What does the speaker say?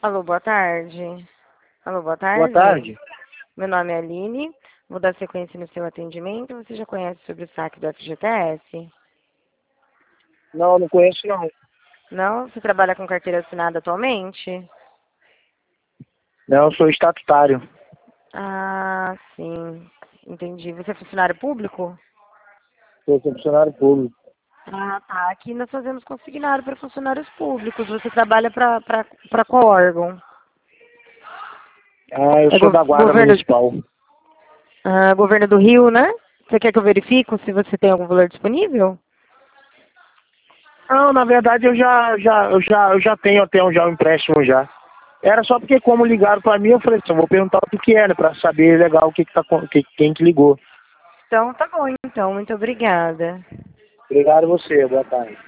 Alô, boa tarde. Alô, boa Boa tarde. tarde. Meu nome é Aline. Vou dar sequência no seu atendimento. Você já conhece sobre o saque do FGTS? Não, não conheço não. Não? Você trabalha com carteira assinada atualmente? Não, eu sou estatutário. Ah, sim. Entendi. Você é funcionário público? Sou funcionário público. Ah, tá. Aqui nós fazemos consignado para funcionários públicos. Você trabalha para qual órgão? Ah, eu É sou da Guarda governo, Municipal. governo do Rio, né? Você quer que eu verifique se você tem algum valor disponível? Não, na verdade eu já tenho até um empréstimo já. Era só porque como ligaram pra mim, eu falei assim, eu vou perguntar o que que era, pra saber legal o que que tá, quem que ligou. Então, tá bom, então. Muito obrigada. Obrigado a você, boa tarde.